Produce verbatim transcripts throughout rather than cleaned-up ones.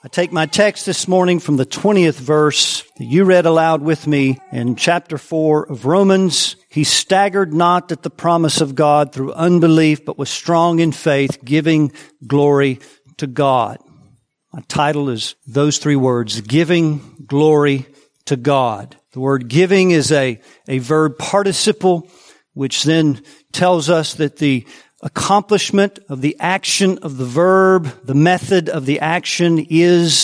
I take my text this morning from the twentieth verse that you read aloud with me in chapter four of Romans. He staggered not at the promise of God through unbelief, but was strong in faith, giving glory to God. My title is those three words, giving glory to God. The word giving is a, a verb participle, which then tells us that the accomplishment of the action of the verb, the method of the action is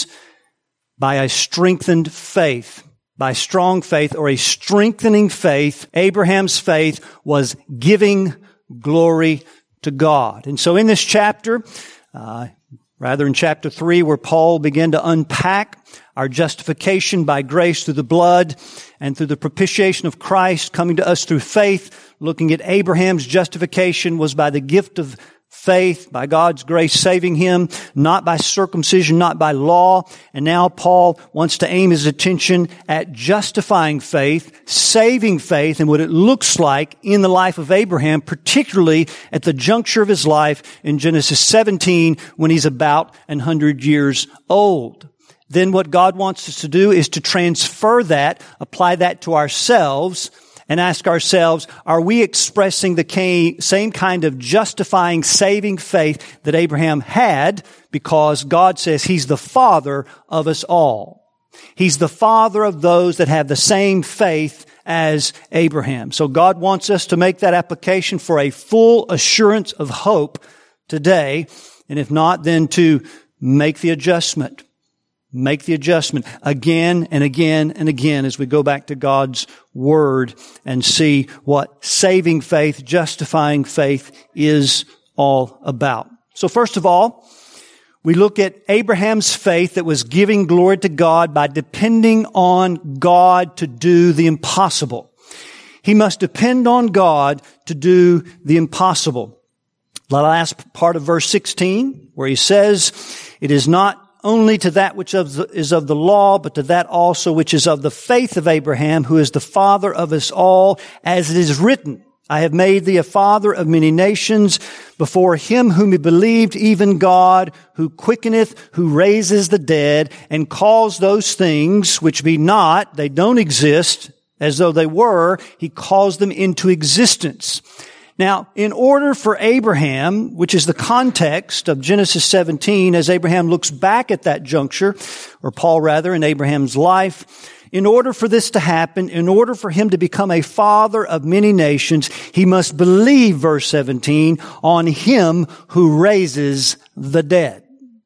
by a strengthened faith, by strong faith or a strengthening faith. Abraham's faith was giving glory to God. And so in this chapter, uh, rather in chapter three, where Paul began to unpack our justification by grace through the blood and through the propitiation of Christ coming to us through faith, looking at Abraham's justification was by the gift of faith, by God's grace saving him, not by circumcision, not by law. And now Paul wants to aim his attention at justifying faith, saving faith, and what it looks like in the life of Abraham, particularly at the juncture of his life in Genesis seventeen when he's about one hundred years old. Then what God wants us to do is to transfer that, apply that to ourselves, and ask ourselves, are we expressing the same kind of justifying, saving faith that Abraham had? Because God says He's the father of us all. He's the father of those that have the same faith as Abraham. So God wants us to make that application for a full assurance of hope today. And if not, then to make the adjustment. Make the adjustment again and again and again as we go back to God's Word and see what saving faith, justifying faith is all about. So first of all, we look at Abraham's faith that was giving glory to God by depending on God to do the impossible. He must depend on God to do the impossible. The last part of verse sixteen, where he says, it is not only to that which is of the law, but to that also which is of the faith of Abraham, who is the father of us all, as it is written, I have made thee a father of many nations before him whom he believed, even God, who quickeneth, who raises the dead, and calls those things which be not, they don't exist, as though they were, he calls them into existence. Now, in order for Abraham, which is the context of Genesis seventeen, as Abraham looks back at that juncture, or Paul rather, in Abraham's life, in order for this to happen, in order for him to become a father of many nations, he must believe, verse seventeen, on him who raises the dead.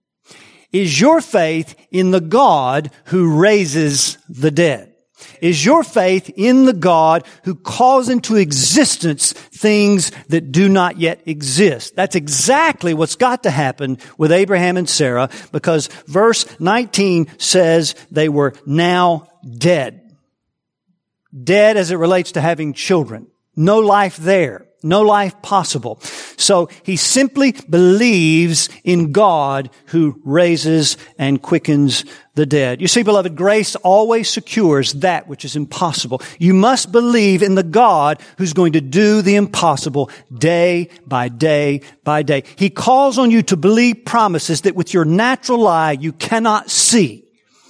Is your faith in the God who raises the dead? Is your faith in the God who calls into existence things that do not yet exist? That's exactly what's got to happen with Abraham and Sarah, because verse nineteen says they were now dead. Dead as it relates to having children. No life there. No life possible. So he simply believes in God who raises and quickens the dead. You see, beloved, grace always secures that which is impossible. You must believe in the God who's going to do the impossible day by day by day. He calls on you to believe promises that with your natural eye you cannot see.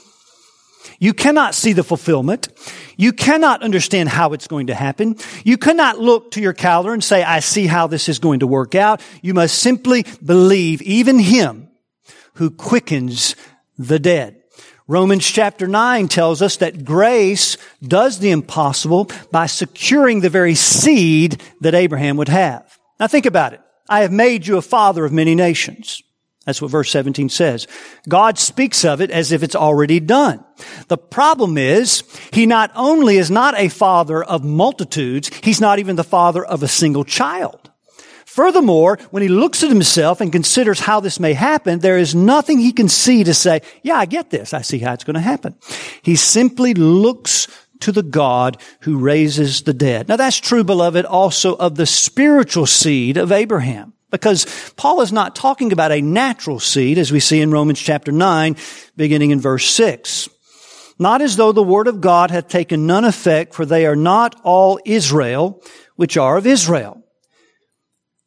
You cannot see the fulfillment. You cannot understand how it's going to happen. You cannot look to your calendar and say, I see how this is going to work out. You must simply believe even Him who quickens the dead. Romans chapter nine tells us that grace does the impossible by securing the very seed that Abraham would have. Now think about it. I have made you a father of many nations. That's what verse seventeen says. God speaks of it as if it's already done. The problem is, He not only is not a father of multitudes, He's not even the father of a single child. Furthermore, when He looks at Himself and considers how this may happen, there is nothing He can see to say, yeah, I get this. I see how it's going to happen. He simply looks to the God who raises the dead. Now that's true, beloved, also of the spiritual seed of Abraham. Because Paul is not talking about a natural seed, as we see in Romans chapter nine, beginning in verse six. Not as though the word of God hath taken none effect, for they are not all Israel, which are of Israel.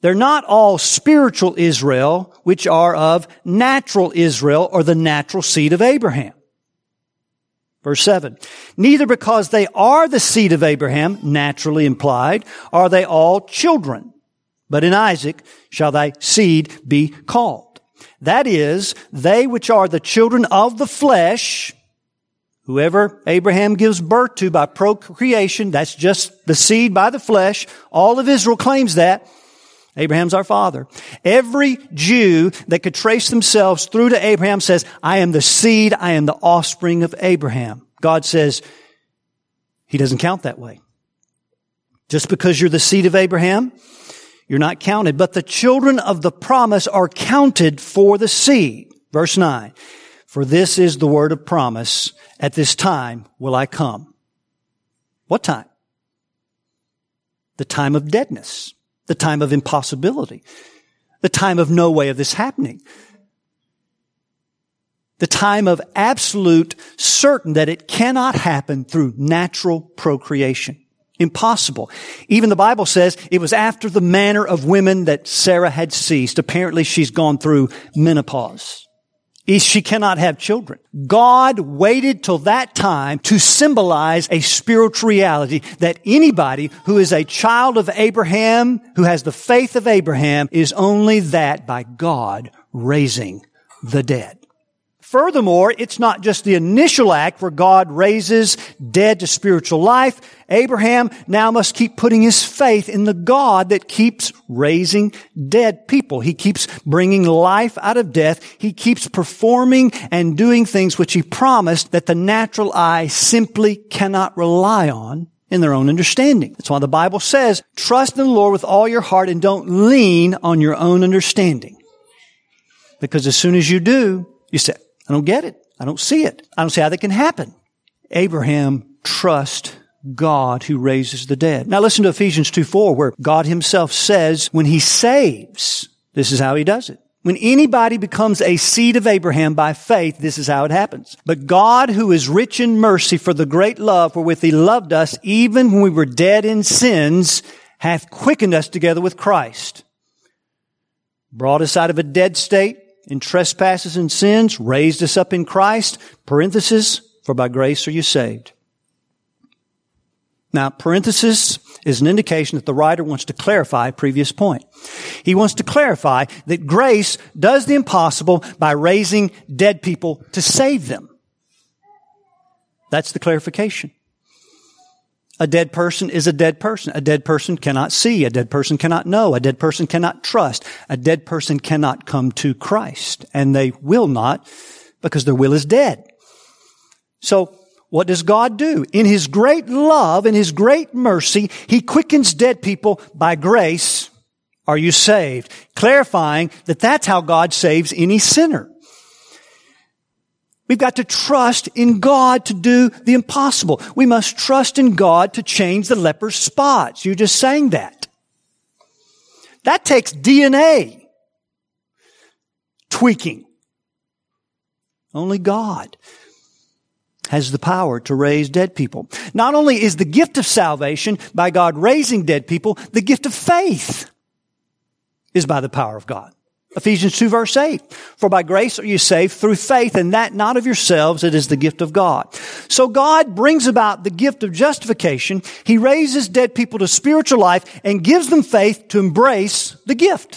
They're not all spiritual Israel, which are of natural Israel or the natural seed of Abraham. Verse seven, neither because they are the seed of Abraham, naturally implied, are they all children. But in Isaac shall thy seed be called. That is, they which are the children of the flesh, whoever Abraham gives birth to by procreation, that's just the seed by the flesh. All of Israel claims that. Abraham's our father. Every Jew that could trace themselves through to Abraham says, I am the seed, I am the offspring of Abraham. God says, He doesn't count that way. Just because you're the seed of Abraham, you're not counted. But the children of the promise are counted for the seed. Verse nine, for this is the word of promise. At this time will I come. What time? The time of deadness. The time of impossibility. The time of no way of this happening. The time of absolute certain that it cannot happen through natural procreation. Impossible. Even the Bible says it was after the manner of women that Sarah had ceased. Apparently she's gone through menopause. She cannot have children. God waited till that time to symbolize a spiritual reality that anybody who is a child of Abraham, who has the faith of Abraham, is only that by God raising the dead. Furthermore, it's not just the initial act where God raises dead to spiritual life. Abraham now must keep putting his faith in the God that keeps raising dead people. He keeps bringing life out of death. He keeps performing and doing things which He promised that the natural eye simply cannot rely on in their own understanding. That's why the Bible says, trust in the Lord with all your heart and don't lean on your own understanding. Because as soon as you do, you say, I don't get it. I don't see it. I don't see how that can happen. Abraham trusts God who raises the dead. Now listen to Ephesians two four, where God Himself says when He saves, this is how He does it. When anybody becomes a seed of Abraham by faith, this is how it happens. But God, who is rich in mercy for the great love wherewith He loved us, even when we were dead in sins, hath quickened us together with Christ. Brought us out of a dead state in trespasses and sins, raised us up in Christ, parenthesis, for by grace are you saved. Now, parenthesis is an indication that the writer wants to clarify a previous point. He wants to clarify that grace does the impossible by raising dead people to save them. That's the clarification. A dead person is a dead person. A dead person cannot see. A dead person cannot know. A dead person cannot trust. A dead person cannot come to Christ. And they will not because their will is dead. So, what does God do? In His great love and His great mercy, He quickens dead people by grace. Are you saved? Clarifying that that's how God saves any sinner. We've got to trust in God to do the impossible. We must trust in God to change the leper's spots. You just sang that. That takes D N A tweaking. Only God has the power to raise dead people. Not only is the gift of salvation by God raising dead people, the gift of faith is by the power of God. Ephesians two verse eight, for by grace are you saved through faith, and that not of yourselves, it is the gift of God. So God brings about the gift of justification. He raises dead people to spiritual life and gives them faith to embrace the gift.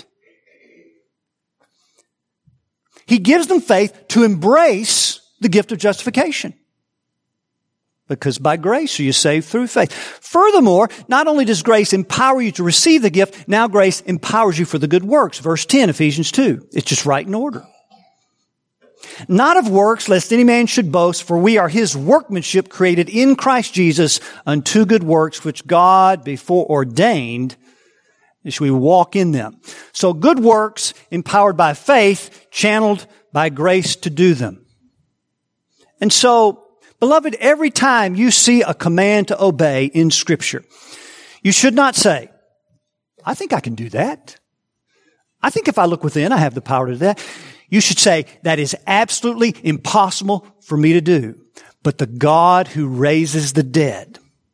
He gives them faith to embrace the gift of justification. Because by grace are you saved through faith. Furthermore, not only does grace empower you to receive the gift, now grace empowers you for the good works. Verse ten, Ephesians two. It's just right in order. Not of works, lest any man should boast, for we are His workmanship created in Christ Jesus unto good works, which God before ordained, and should we walk in them. So good works, empowered by faith, channeled by grace to do them. And so, beloved, every time you see a command to obey in Scripture, you should not say, I think I can do that. I think if I look within, I have the power to do that. You should say, that is absolutely impossible for me to do. But the God who raises the dead,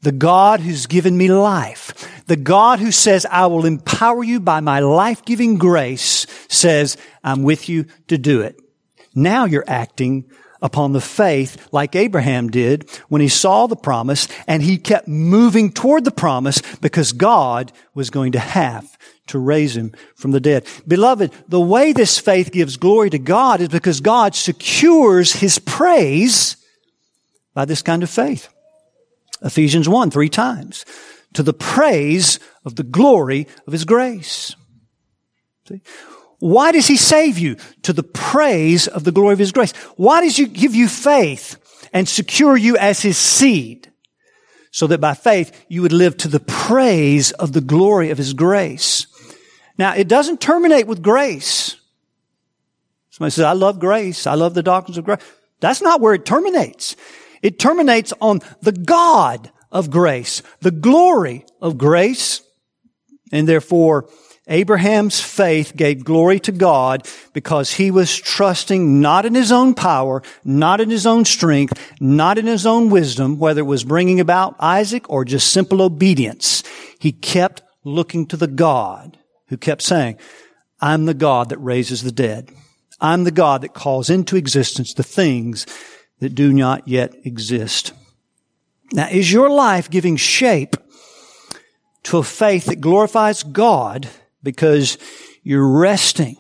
The God who's given me life, the God who says, I will empower you by my life-giving grace, says, I'm with you to do it. Now you're acting upon the faith like Abraham did when he saw the promise, and he kept moving toward the promise because God was going to have to raise him from the dead. Beloved, the way this faith gives glory to God is because God secures his praise by this kind of faith. Ephesians one, three times. To the praise of the glory of his grace. See? Why does he save you? To the praise of the glory of his grace. Why does he give you faith and secure you as his seed? So that by faith you would live to the praise of the glory of his grace. Now, it doesn't terminate with grace. Somebody says, I love grace. I love the doctrines of grace. That's not where it terminates. It terminates on the God of grace, the glory of grace. And therefore, Abraham's faith gave glory to God because he was trusting not in his own power, not in his own strength, not in his own wisdom, whether it was bringing about Isaac or just simple obedience. He kept looking to the God who kept saying, I'm the God that raises the dead. I'm the God that calls into existence the things that do not yet exist. Now, is your life giving shape to a faith that glorifies God because you're resting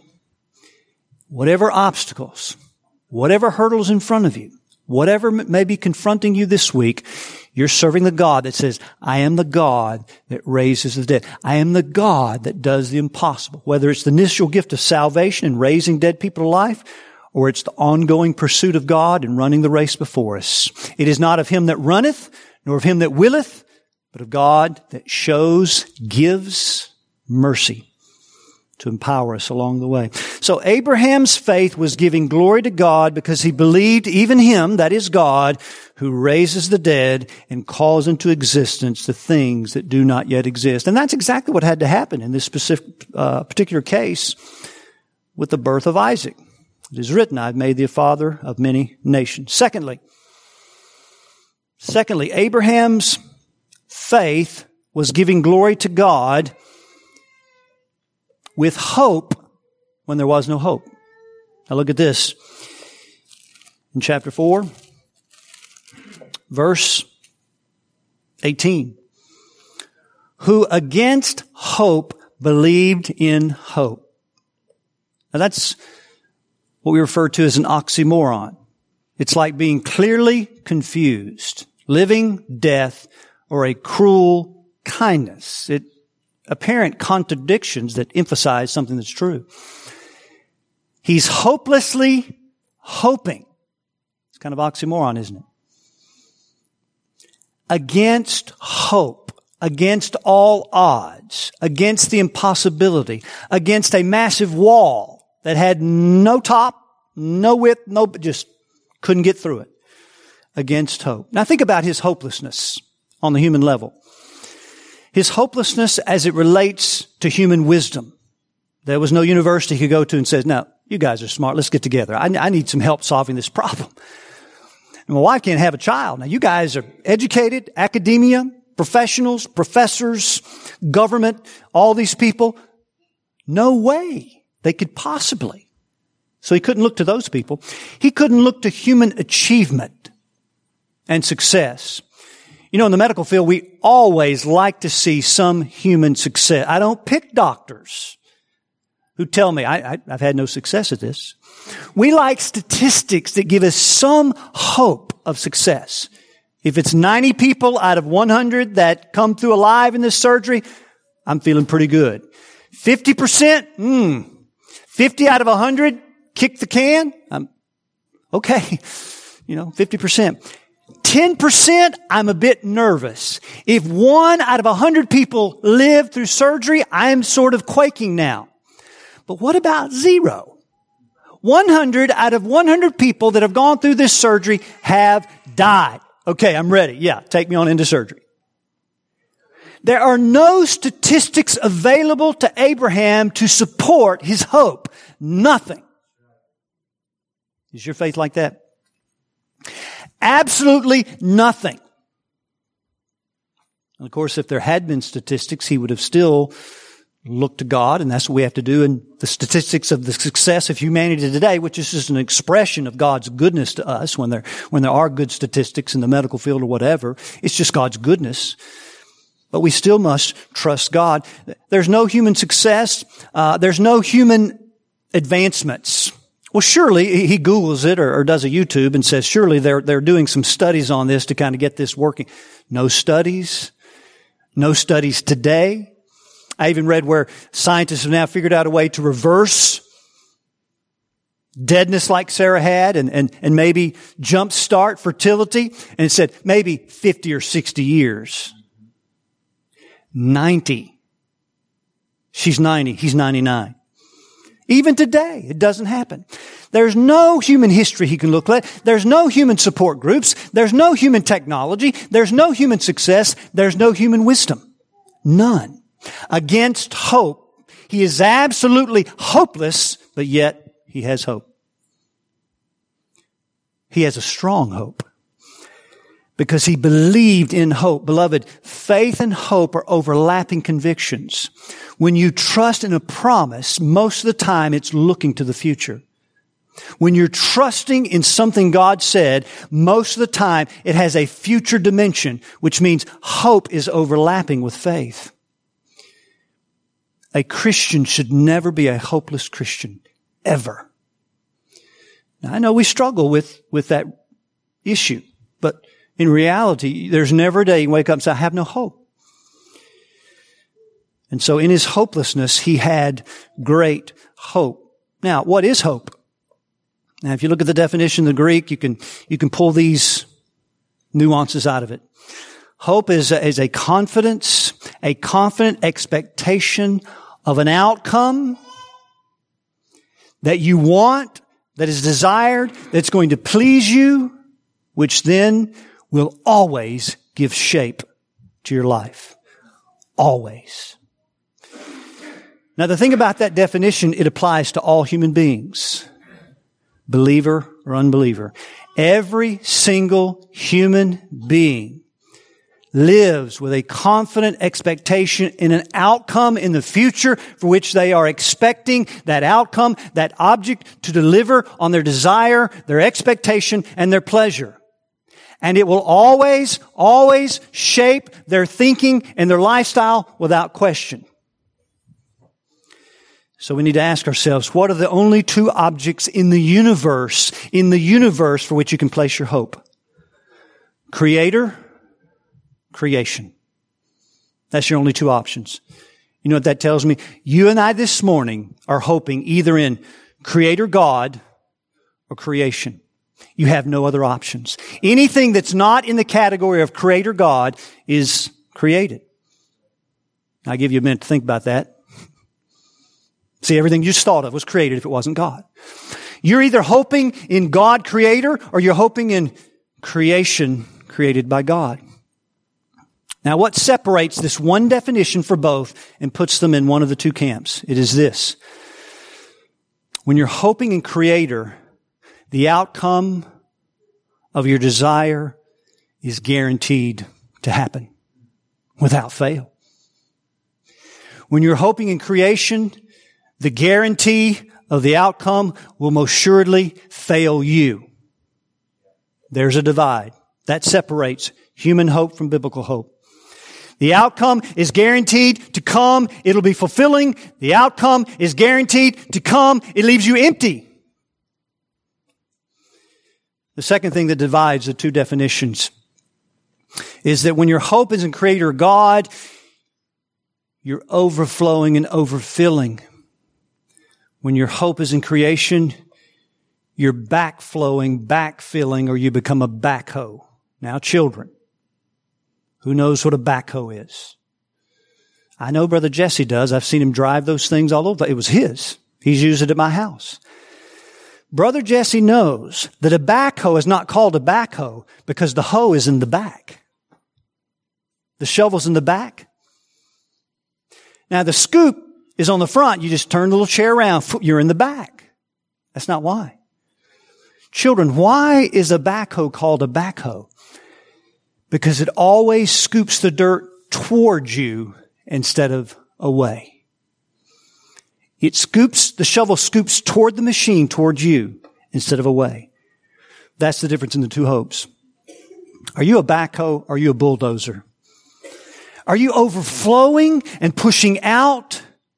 whatever obstacles, whatever hurdles in front of you, whatever may be confronting you this week, you're serving the God that says, I am the God that raises the dead. I am the God that does the impossible. Whether it's the initial gift of salvation and raising dead people to life, or it's the ongoing pursuit of God and running the race before us. It is not of him that runneth, nor of him that willeth, but of God that shows, gives mercy to empower us along the way. So Abraham's faith was giving glory to God because he believed even him, that is God, who raises the dead and calls into existence the things that do not yet exist. And that's exactly what had to happen in this specific, uh, particular case with the birth of Isaac. It is written, I've made thee a father of many nations. Secondly, secondly, Abraham's faith was giving glory to God with hope when there was no hope. Now look at this. In chapter four, verse eighteen. Who against hope believed in hope. Now that's what we refer to as an oxymoron. It's like being clearly confused, living death, or a cruel kindness. It apparent contradictions that emphasize something that's true. He's hopelessly hoping. It's kind of oxymoron, isn't it? Against hope, against all odds, against the impossibility, against a massive wall that had no top, no width, no, just couldn't get through it. Against hope. Now think about his hopelessness on the human level. His hopelessness as it relates to human wisdom. There was no university he could go to and says, now, you guys are smart. Let's get together. I, I need some help solving this problem. And my wife can't have a child. Now, you guys are educated, academia, professionals, professors, government, all these people. No way they could possibly. So he couldn't look to those people. He couldn't look to human achievement and success. You know, in the medical field, we always like to see some human success. I don't pick doctors who tell me, I, I, I've had no success at this. We like statistics that give us some hope of success. If it's ninety people out of one hundred that come through alive in this surgery, I'm feeling pretty good. fifty percent, hmm. fifty out of one hundred, kick the can. I'm okay. You know, fifty percent. ten percent, I'm a bit nervous. If one out of one hundred people live through surgery, I'm sort of quaking now. But what about zero? one hundred out of one hundred people that have gone through this surgery have died. Okay, I'm ready. Yeah, take me on into surgery. There are no statistics available to Abraham to support his hope. Nothing. Is your faith like that? Absolutely nothing. Of course, if there had been statistics, he would have still looked to God, and that's what we have to do in the statistics of the success of humanity today, which is just an expression of God's goodness to us when there, when there are good statistics in the medical field or whatever. It's just God's goodness. But we still must trust God. There's no human success. Uh, there's no human advancements. Well, surely he Googles it or, or does a YouTube and says, surely they're, they're doing some studies on this to kind of get this working. No studies. No studies today. I even read where scientists have now figured out a way to reverse deadness like Sarah had and, and, and maybe jumpstart fertility. And it said maybe fifty or sixty years. ninety. She's ninety. He's ninety-nine. Even today, it doesn't happen. There's no human history he can look at. There's no human support groups. There's no human technology. There's no human success. There's no human wisdom. None. Against hope. He is absolutely hopeless, but yet he has hope. He has a strong hope because he believed in hope. Beloved, faith and hope are overlapping convictions. When you trust in a promise, most of the time it's looking to the future. When you're trusting in something God said, most of the time it has a future dimension, which means hope is overlapping with faith. A Christian should never be a hopeless Christian, ever. Now, I know we struggle with, with that issue, but in reality, there's never a day you wake up and say, I have no hope. And so in his hopelessness, he had great hope. Now, what is hope? Now, if you look at the definition in the Greek, you can, you can pull these nuances out of it. Hope is a, is a confidence, a confident expectation of an outcome that you want, that is desired, that's going to please you, which then will always give shape to your life. Always. Now, the thing about that definition, it applies to all human beings, believer or unbeliever. Every single human being lives with a confident expectation in an outcome in the future for which they are expecting that outcome, that object to deliver on their desire, their expectation, and their pleasure. And it will always, always shape their thinking and their lifestyle without question. So we need to ask ourselves, what are the only two objects in the universe, in the universe for which you can place your hope? Creator, creation. That's your only two options. You know what that tells me? You and I this morning are hoping either in Creator God or creation. You have no other options. Anything that's not in the category of Creator God is created. I'll give you a minute to think about that. See, everything you just thought of was created if it wasn't God. You're either hoping in God Creator or you're hoping in creation created by God. Now, what separates this one definition for both and puts them in one of the two camps? It is this. When you're hoping in Creator, the outcome of your desire is guaranteed to happen without fail. When you're hoping in creation, the guarantee of the outcome will most assuredly fail you. There's a divide. That separates human hope from biblical hope. The outcome is guaranteed to come. It'll be fulfilling. The outcome is guaranteed to come. It leaves you empty. The second thing that divides the two definitions is that when your hope is in Creator God, you're overflowing and overfilling. When your hope is in creation, you're backflowing, backfilling, or you become a backhoe. Now, children, who knows what a backhoe is? I know Brother Jesse does. I've seen him drive those things all over. It was his. He's used it at my house. Brother Jesse knows that a backhoe is not called a backhoe because the hoe is in the back. The shovel's in the back. Now, the scoop is on the front. You just turn the little chair around. You're in the back. That's not why. Children, why is a backhoe called a backhoe? Because it always scoops the dirt towards you instead of away. It scoops, the shovel scoops toward the machine, towards you instead of away. That's the difference in the two hopes. Are you a backhoe? Or are you a bulldozer? Are you overflowing and pushing out?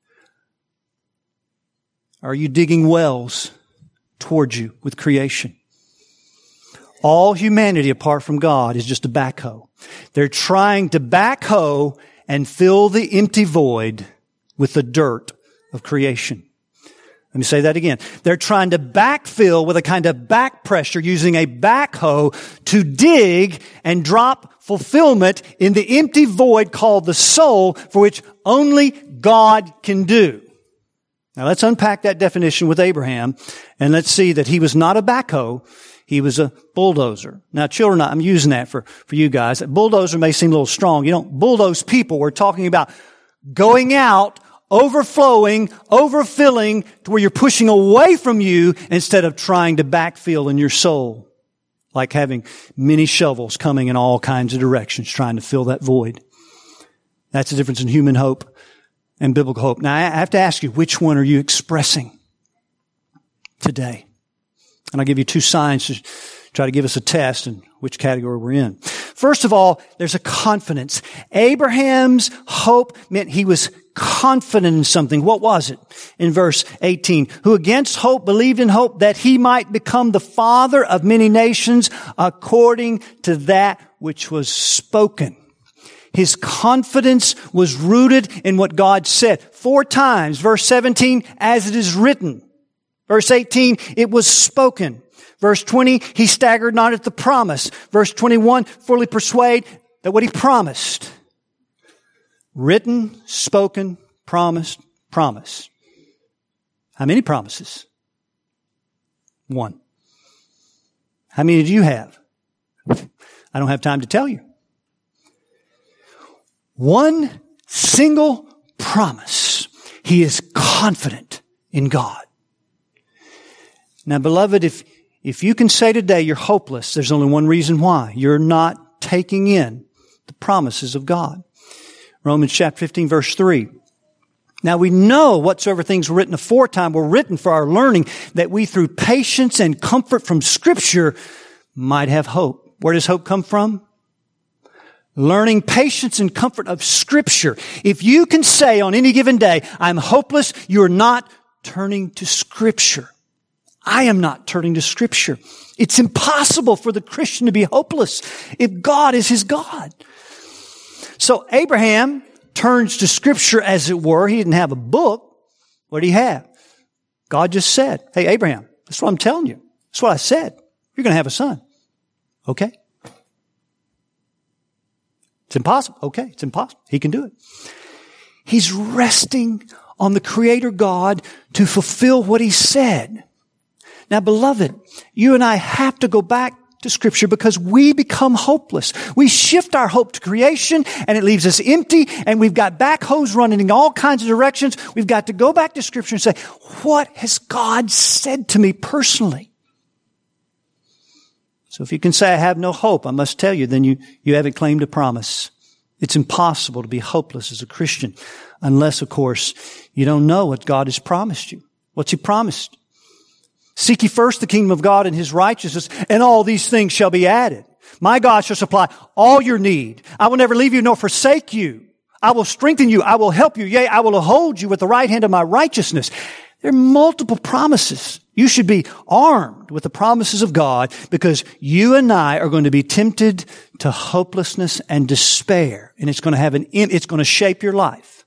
Or are you digging wells towards you with creation? All humanity apart from God is just a backhoe. They're trying to backhoe and fill the empty void with the dirt of creation. Let me say that again. They're trying to backfill with a kind of back pressure using a backhoe to dig and drop fulfillment in the empty void called the soul, for which only God can do. Now let's unpack that definition with Abraham, and let's see that he was not a backhoe. He was a bulldozer. Now, children, I'm using that for, for you guys. A bulldozer may seem a little strong. You don't bulldoze people. We're talking about going out, overflowing, overfilling to where you're pushing away from you instead of trying to backfill in your soul. Like having many shovels coming in all kinds of directions trying to fill that void. That's the difference in human hope and biblical hope. Now, I have to ask you, which one are you expressing today? And I'll give you two signs to try to give us a test in which category we're in. First of all, there's a confidence. Abraham's hope meant he was confident in something. What was it? In verse eighteen, who against hope believed in hope that he might become the father of many nations according to that which was spoken. His confidence was rooted in what God said. Four times, verse seventeen, as it is written. Verse eighteen, it was spoken. Verse twenty, he staggered not at the promise. Verse twenty-one, fully persuade that what he promised. Written, spoken, promised, promise. How many promises? One. How many do you have? I don't have time to tell you. One single promise. He is confident in God. Now, beloved, if, if you can say today you're hopeless, there's only one reason why. You're not taking in the promises of God. Romans chapter fifteen, verse three. Now we know whatsoever things were written aforetime were written for our learning, that we through patience and comfort from Scripture might have hope. Where does hope come from? Learning patience and comfort of Scripture. If you can say on any given day, I'm hopeless, you're not turning to Scripture. I am not turning to Scripture. It's impossible for the Christian to be hopeless if God is his God. So Abraham turns to Scripture, as it were. He didn't have a book. What did he have? God just said, hey, Abraham, that's what I'm telling you. That's what I said. You're going to have a son. Okay. It's impossible. Okay, it's impossible. He can do it. He's resting on the Creator God to fulfill what he said. Now, beloved, you and I have to go back to Scripture because we become hopeless. We shift our hope to creation and it leaves us empty, and we've got backhoes running in all kinds of directions. We've got to go back to Scripture and say, what has God said to me personally? So if you can say, I have no hope, I must tell you, then you, you haven't claimed a promise. It's impossible to be hopeless as a Christian unless, of course, you don't know what God has promised you. What's he promised? Seek ye first the kingdom of God and his righteousness, and all these things shall be added. My God shall supply all your need. I will never leave you nor forsake you. I will strengthen you. I will help you. Yea, I will hold you with the right hand of my righteousness. There are multiple promises. You should be armed with the promises of God because you and I are going to be tempted to hopelessness and despair. And it's going to have an, it's going to shape your life.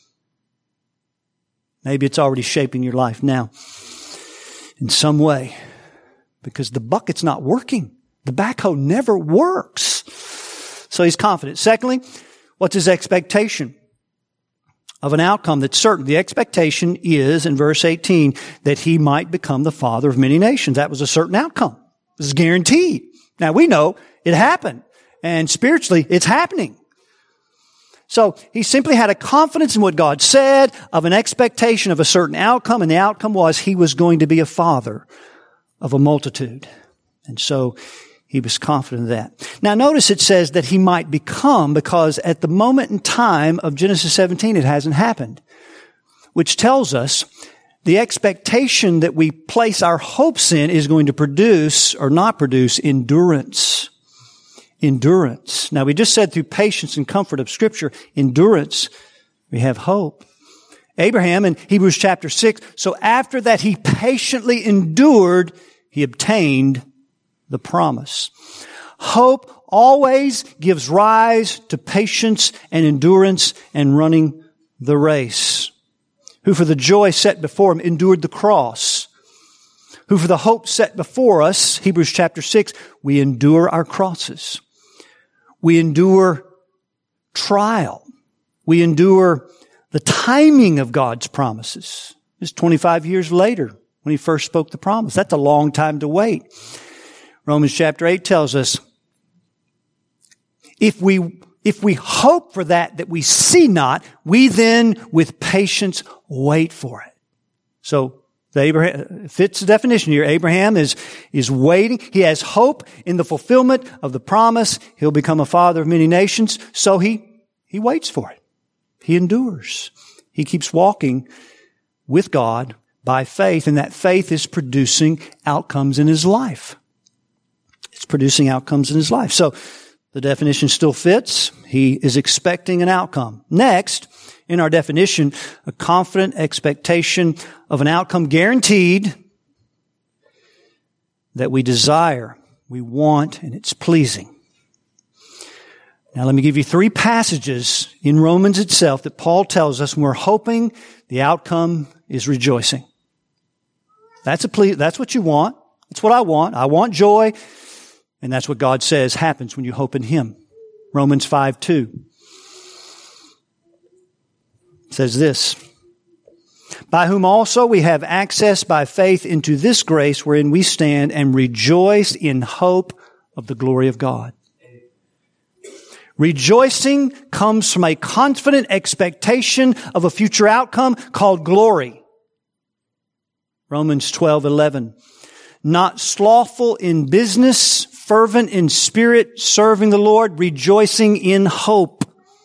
Maybe it's already shaping your life now in some way because the bucket's not working. The backhoe never works. So he's confident. Secondly, what's his expectation? Of an outcome that's certain. The expectation is, in verse eighteen, that he might become the father of many nations. That was a certain outcome. This is guaranteed. Now we know it happened, and spiritually it's happening. So he simply had a confidence in what God said, of an expectation of a certain outcome, and the outcome was he was going to be a father of a multitude. And so He was confident of that. Now notice it says that he might become, because at the moment in time of Genesis seventeen, it hasn't happened. Which tells us the expectation that we place our hopes in is going to produce or not produce endurance. Endurance. Now we just said through patience and comfort of Scripture, endurance, we have hope. Abraham in Hebrews chapter six, so after that he patiently endured, he obtained the promise. Hope always gives rise to patience and endurance and running the race. Who for the joy set before him endured the cross. Who for the hope set before us, Hebrews chapter six, we endure our crosses. We endure trial. We endure the timing of God's promises. It's twenty-five years later when he first spoke the promise. That's a long time to wait. Romans chapter eight tells us, if we, if we hope for that that we see not, we then with patience wait for it. So, the Abraham fits the definition here. Abraham is, is waiting. He has hope in the fulfillment of the promise. He'll become a father of many nations. So he, he waits for it. He endures. He keeps walking with God by faith, and that faith is producing outcomes in his life. It's producing outcomes in his life. So the definition still fits. He is expecting an outcome. Next, in our definition, a confident expectation of an outcome guaranteed that we desire, we want, and it's pleasing. Now let me give you three passages in Romans itself that Paul tells us when we're hoping the outcome is rejoicing. That's a ple- that's what you want. That's what I want. I want joy. And that's what God says happens when you hope in Him. Romans five two says this, by whom also we have access by faith into this grace wherein we stand and rejoice in hope of the glory of God. Rejoicing comes from a confident expectation of a future outcome called glory. Romans twelve eleven. Not slothful in business, fervent in spirit, serving the Lord, rejoicing in hope.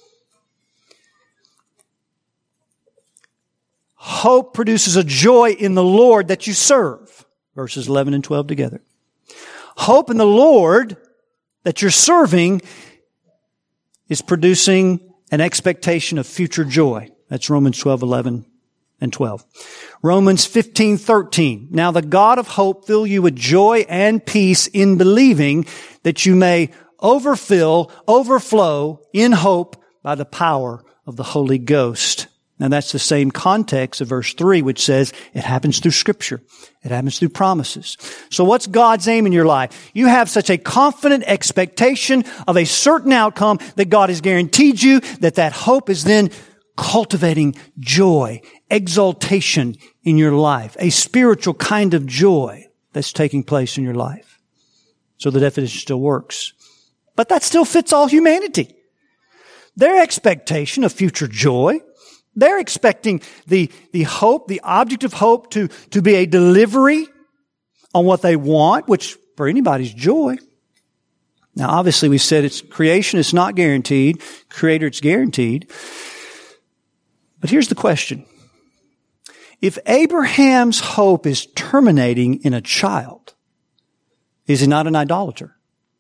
Hope produces a joy in the Lord that you serve. Verses eleven and twelve together. Hope in the Lord that you're serving is producing an expectation of future joy. That's Romans twelve eleven and twelve. Romans fifteen thirteen. Now the God of hope fill you with joy and peace in believing, that you may overfill, overflow in hope by the power of the Holy Ghost. Now that's the same context of verse three, which says it happens through Scripture. It happens through promises. So what's God's aim in your life? You have such a confident expectation of a certain outcome that God has guaranteed you, that that hope is then cultivating joy, exaltation in your life, a spiritual kind of joy that's taking place in your life. So the definition still works. But that still fits all humanity. Their expectation of future joy, they're expecting the, the hope, the object of hope to, to be a delivery on what they want, which for anybody's joy. Now obviously we said it's creation, it's not guaranteed. Creator, it's guaranteed. But here's the question. If Abraham's hope is terminating in a child, is he not an idolater?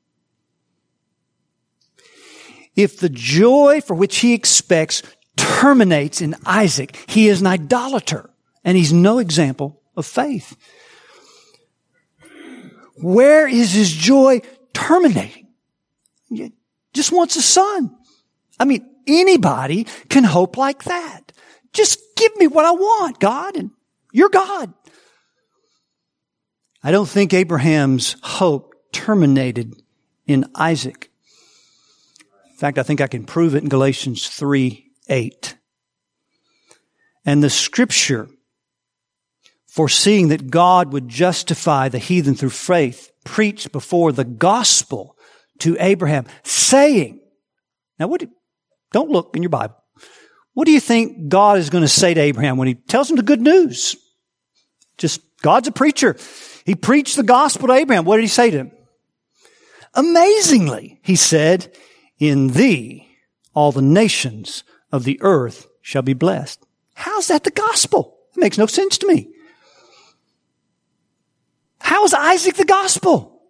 If the joy for which he expects terminates in Isaac, he is an idolater, and he's no example of faith. Where is his joy terminating? He just wants a son. I mean, anybody can hope like that. Just give me what I want, God, and you're God. I don't think Abraham's hope terminated in Isaac. In fact, I think I can prove it in Galatians three eight. And the Scripture, foreseeing that God would justify the heathen through faith, preached before the gospel to Abraham, saying, now what? Do, don't look in your Bible. What do you think God is going to say to Abraham when He tells him the good news? Just, God's a preacher. He preached the gospel to Abraham. What did He say to him? Amazingly, he said, in thee all the nations of the earth shall be blessed. How's that the gospel? It makes no sense to me. How is Isaac the gospel?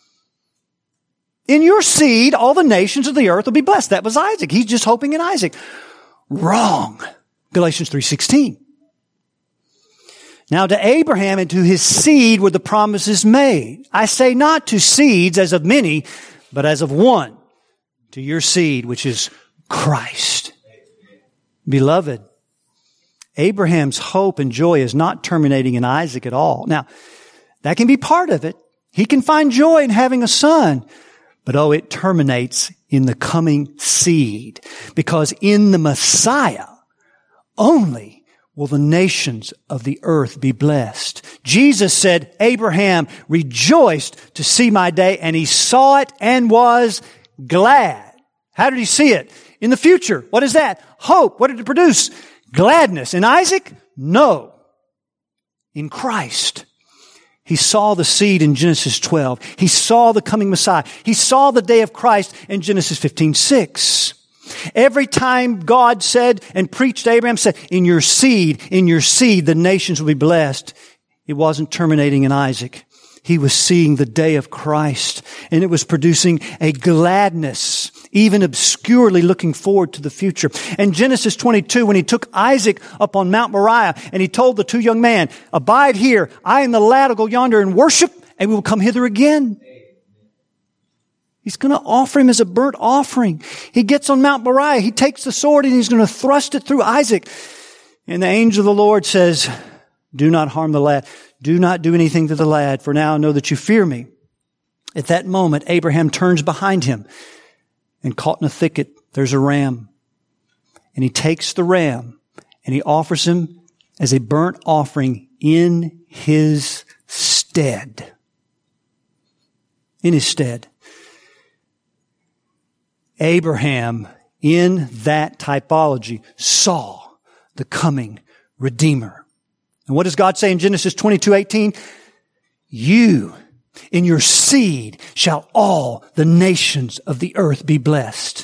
In your seed, all the nations of the earth will be blessed. That was Isaac. He's just hoping in Isaac. Wrong. Galatians three sixteen. Now to Abraham and to his seed were the promises made. I say not to seeds as of many, but as of one, to your seed, which is Christ. Beloved, Abraham's hope and joy is not terminating in Isaac at all. Now, that can be part of it. He can find joy in having a son. But oh, it terminates in the coming seed. Because in the Messiah, only will the nations of the earth be blessed. Jesus said, Abraham rejoiced to see my day, and he saw it and was glad. How did he see it? In the future. What is that? Hope. What did it produce? Gladness. In Isaac? No. In Christ. He saw the seed in Genesis twelve. He saw the coming Messiah. He saw the day of Christ in Genesis fifteen six. Every time God said and preached to Abraham, said, in your seed, in your seed, the nations will be blessed. It wasn't terminating in Isaac. He was seeing the day of Christ, and it was producing a gladness, even obscurely looking forward to the future. And Genesis twenty-two, when he took Isaac up on Mount Moriah, and he told the two young men, abide here, I and the lad will go yonder and worship, and we will come hither again. He's going to offer him as a burnt offering. He gets on Mount Moriah, he takes the sword, and he's going to thrust it through Isaac. And the angel of the Lord says, do not harm the lad. Do not do anything to the lad, for now I know that you fear me. At that moment, Abraham turns behind him, and caught in a thicket, there's a ram. And he takes the ram, and he offers him as a burnt offering in his stead. In his stead. Abraham, in that typology, saw the coming Redeemer. And what does God say in Genesis twenty-two eighteen? You, in your seed, shall all the nations of the earth be blessed.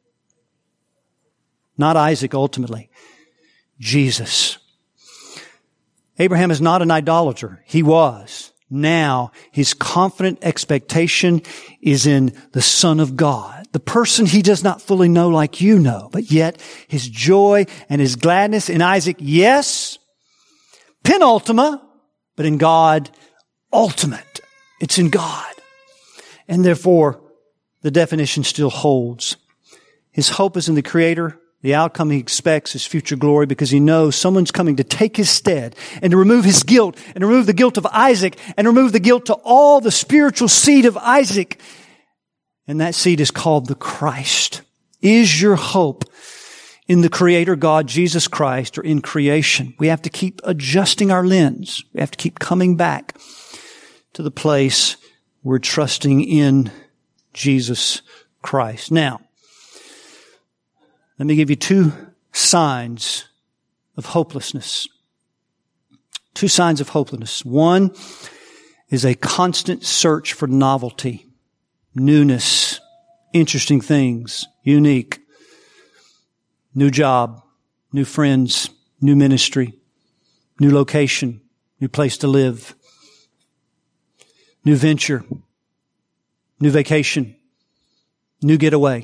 Not Isaac ultimately. Jesus. Abraham is not an idolater. He was. Now, his confident expectation is in the Son of God, the person he does not fully know like you know, but yet his joy and his gladness in Isaac, yes, penultima, but in God, ultimate. It's in God. And therefore, the definition still holds. His hope is in the Creator. The outcome he expects is future glory because he knows someone's coming to take his stead and to remove his guilt and to remove the guilt of Isaac and remove the guilt to all the spiritual seed of Isaac. And that seed is called the Christ. Is your hope in the Creator God, Jesus Christ, or in creation? We have to keep adjusting our lens. We have to keep coming back to the place we're trusting in Jesus Christ. Now, let me give you two signs of hopelessness. Two signs of hopelessness. One is a constant search for novelty, newness, interesting things, unique, new job, new friends, new ministry, new location, new place to live, new venture, new vacation, new getaway.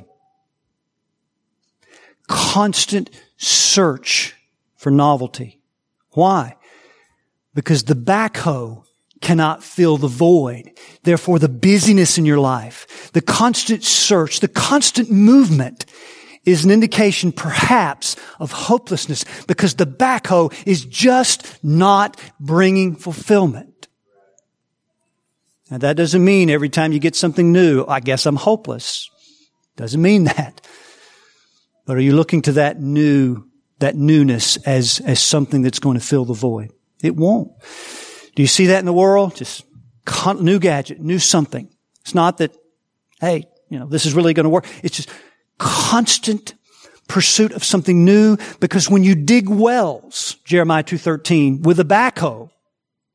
Constant search for novelty. Why? Because the backhoe cannot fill the void. Therefore, the busyness in your life, the constant search, the constant movement is an indication perhaps of hopelessness because the backhoe is just not bringing fulfillment. Now, that doesn't mean every time you get something new, I guess I'm hopeless. Doesn't mean that. But are you looking to that new, that newness as, as something that's going to fill the void? It won't. Do you see that in the world? Just con- new gadget, new something. It's not that, hey, you know, this is really going to work. It's just constant pursuit of something new because when you dig wells, Jeremiah two thirteen, with a backhoe,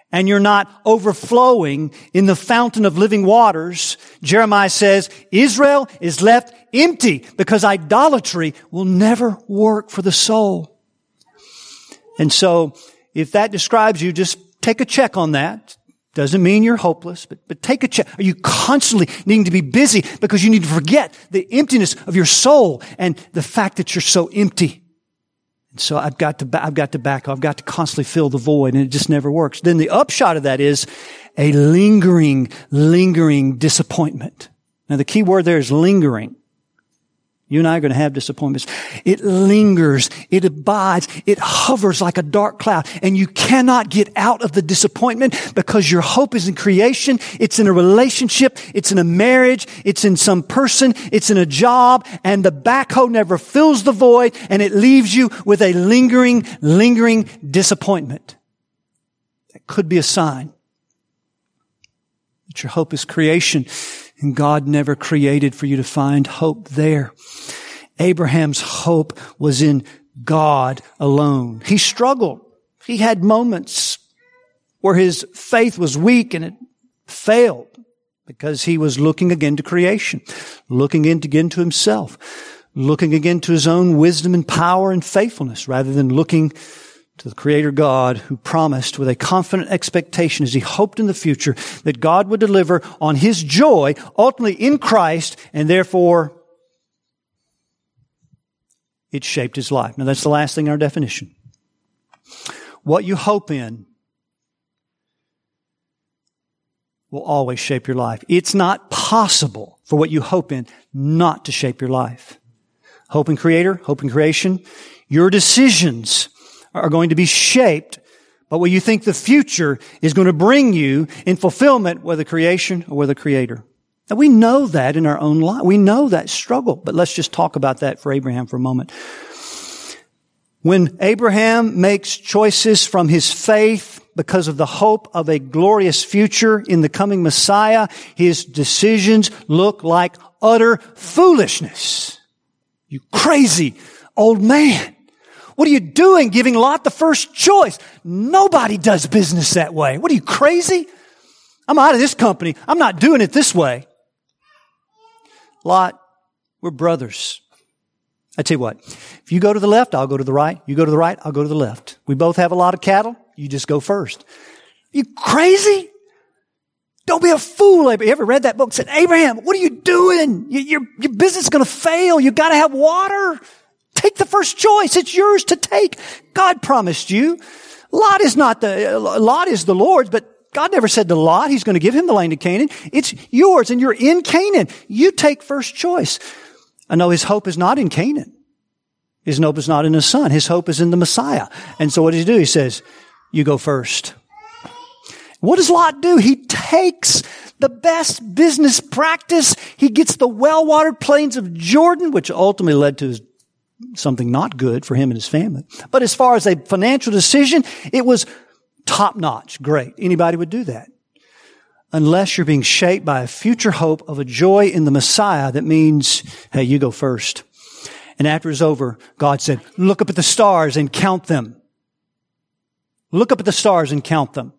and you're not overflowing in the fountain of living waters, Jeremiah says, Israel is left empty because idolatry will never work for the soul. And so, if that describes you, just take a check on that. Doesn't mean you're hopeless, but, but take a check. Are you constantly needing to be busy because you need to forget the emptiness of your soul and the fact that you're so empty? And so I've got to, I've got to back up. I've got to constantly fill the void, and it just never works. Then the upshot of that is a lingering, lingering disappointment. Now the key word there is lingering. You and I are going to have disappointments. It lingers. It abides. It hovers like a dark cloud. And you cannot get out of the disappointment because your hope is in creation. It's in a relationship. It's in a marriage. It's in some person. It's in a job. And the backhoe never fills the void. And it leaves you with a lingering, lingering disappointment. That could be a sign that your hope is creation. And God never created for you to find hope there. Abraham's hope was in God alone. He struggled. He had moments where his faith was weak and it failed because he was looking again to creation, looking again to himself, looking again to his own wisdom and power and faithfulness rather than looking to the Creator God who promised with a confident expectation as he hoped in the future that God would deliver on his joy ultimately in Christ, and therefore it shaped his life. Now that's the last thing in our definition. What you hope in will always shape your life. It's not possible for what you hope in not to shape your life. Hope in Creator, hope in creation, your decisions are going to be shaped by what you think the future is going to bring you in fulfillment, whether creation or whether Creator. Now we know that in our own life. We know that struggle, but let's just talk about that for Abraham for a moment. When Abraham makes choices from his faith because of the hope of a glorious future in the coming Messiah, his decisions look like utter foolishness. You crazy old man. What are you doing giving Lot the first choice? Nobody does business that way. What are you, crazy? I'm out of this company. I'm not doing it this way. Lot, we're brothers. I tell you what, if you go to the left, I'll go to the right. You go to the right, I'll go to the left. We both have a lot of cattle. You just go first. You crazy? Don't be a fool. You ever read that book? It said, Abraham, what are you doing? Your, your, your business is going to fail. You got to have water. Take the first choice. It's yours to take. God promised you. Lot is not the, Lot is the Lord's, but God never said to Lot, he's going to give him the land of Canaan. It's yours and you're in Canaan. You take first choice. I know his hope is not in Canaan. His hope is not in his son. His hope is in the Messiah. And so what does he do? He says, you go first. What does Lot do? He takes the best business practice. He gets the well-watered plains of Jordan, which ultimately led to his something not good for him and his family. But as far as a financial decision, it was top-notch. Great. Anybody would do that. Unless you're being shaped by a future hope of a joy in the Messiah that means, hey, you go first. And after it's over, God said, look up at the stars and count them. Look up at the stars and count them.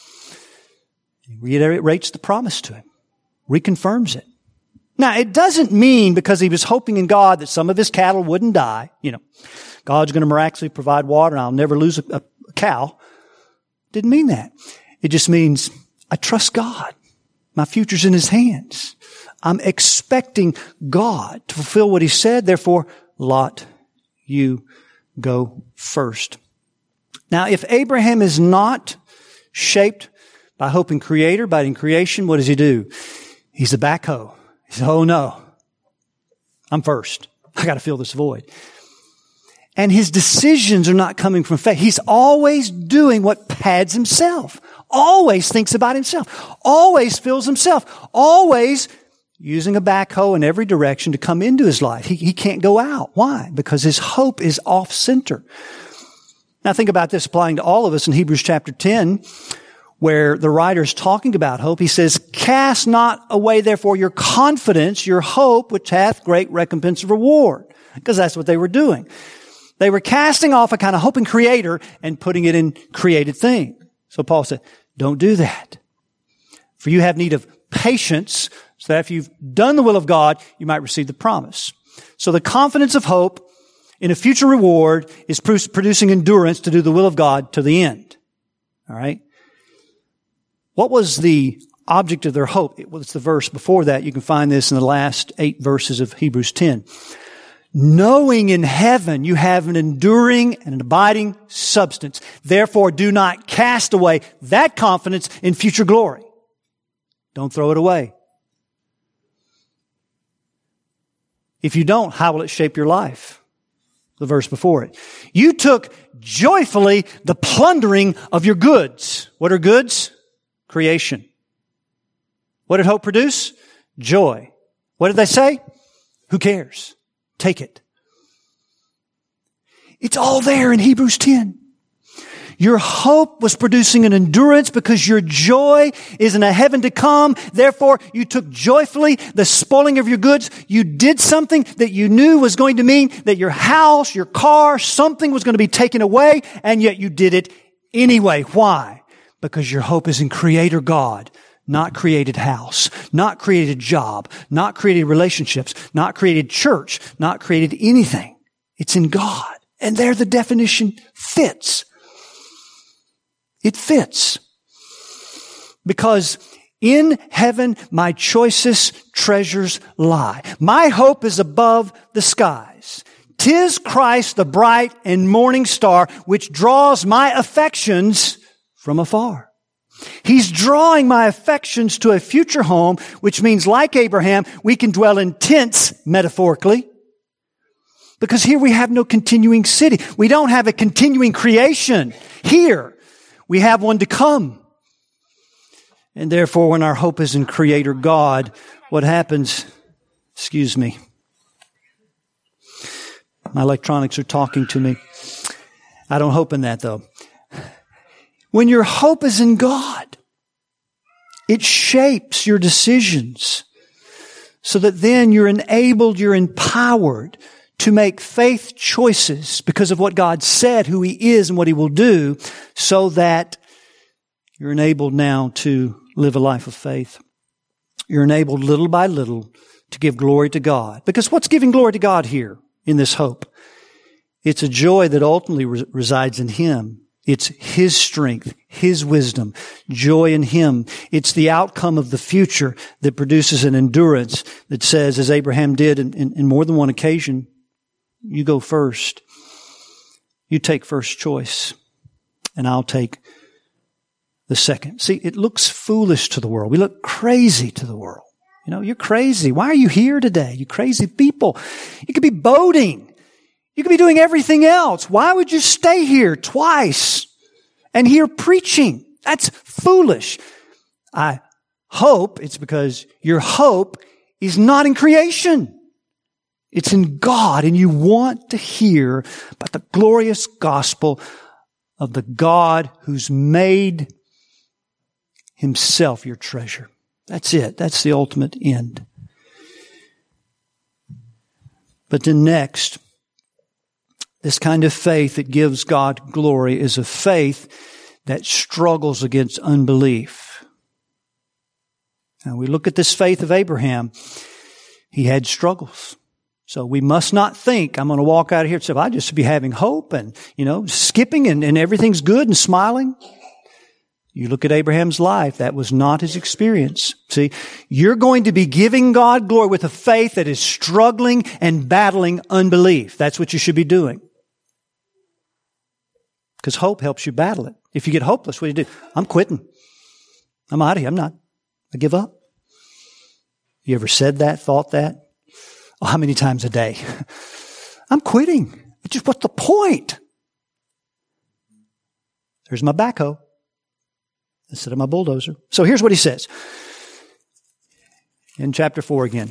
He reiterates the promise to him. Reconfirms it. Now, it doesn't mean because he was hoping in God that some of his cattle wouldn't die. You know, God's going to miraculously provide water and I'll never lose a, a, a cow. Didn't mean that. It just means I trust God. My future's in his hands. I'm expecting God to fulfill what he said. Therefore, Lot, you go first. Now, if Abraham is not shaped by hope in Creator, but in creation, what does he do? He's a backhoe. He says, oh no, I'm first. I got to fill this void. And his decisions are not coming from faith. He's always doing what pads himself. Always thinks about himself. Always fills himself. Always using a backhoe in every direction to come into his life. He, he can't go out. Why? Because his hope is off center. Now think about this applying to all of us in Hebrews chapter ten. Where the writer is talking about hope, he says, cast not away therefore your confidence, your hope, which hath great recompense of reward. Because that's what they were doing. They were casting off a kind of hope in Creator and putting it in created thing. So Paul said, Don't do that. For you have need of patience, so that if you've done the will of God, you might receive the promise. So the confidence of hope in a future reward is producing endurance to do the will of God to the end. All right? What was the object of their hope? Well, it's the verse before that. You can find this in the last eight verses of Hebrews ten. Knowing in heaven you have an enduring and an abiding substance. Therefore, do not cast away that confidence in future glory. Don't throw it away. If you don't, how will it shape your life? The verse before it. You took joyfully the plundering of your goods. What are goods? Creation. What did hope produce? Joy. What did they say? Who cares? Take it. It's all there in Hebrews ten. Your hope was producing an endurance because your joy is in a heaven to come. Therefore, you took joyfully the spoiling of your goods. You did something that you knew was going to mean that your house, your car, something was going to be taken away, and yet you did it anyway. Why? Because your hope is in Creator God. Not created house, not created job, not created relationships, not created church, not created anything. It's in God. And there the definition fits. It fits. Because in heaven my choicest treasures lie. My hope is above the skies. 'Tis Christ the bright and morning star which draws my affections from afar. He's drawing my affections to a future home, which means, like Abraham, we can dwell in tents, metaphorically. Because here we have no continuing city. We don't have a continuing creation. Here, we have one to come. And therefore, when our hope is in Creator God, what happens? Excuse me. My electronics are talking to me. I don't hope in that, though. When your hope is in God, it shapes your decisions so that then you're enabled, you're empowered to make faith choices because of what God said, who He is, and what He will do, so that you're enabled now to live a life of faith. You're enabled little by little to give glory to God. Because what's giving glory to God here in this hope? It's a joy that ultimately re- resides in Him. It's His strength, His wisdom, joy in Him. It's the outcome of the future that produces an endurance that says, as Abraham did in, in, in more than one occasion, you go first. You take first choice, and I'll take the second. See, it looks foolish to the world. We look crazy to the world. You know, you're crazy. Why are you here today? You crazy people. You could be boating. You could be doing everything else. Why would you stay here twice and hear preaching? That's foolish. I hope it's because your hope is not in creation. It's in God, and you want to hear about the glorious gospel of the God who's made Himself your treasure. That's it. That's the ultimate end. But then next, this kind of faith that gives God glory is a faith that struggles against unbelief. Now we look at this faith of Abraham. He had struggles. So we must not think, I'm going to walk out of here and say, well, I just be having hope and, you know, skipping and, and everything's good and smiling. You look at Abraham's life, that was not his experience. See, you're going to be giving God glory with a faith that is struggling and battling unbelief. That's what you should be doing. Because hope helps you battle it. If you get hopeless, what do you do? I'm quitting. I'm out of here. I'm not. I give up. You ever said that, thought that? Oh, how many times a day? I'm quitting. It's just, what's the point? There's my backhoe instead of my bulldozer. So here's what he says in chapter four again.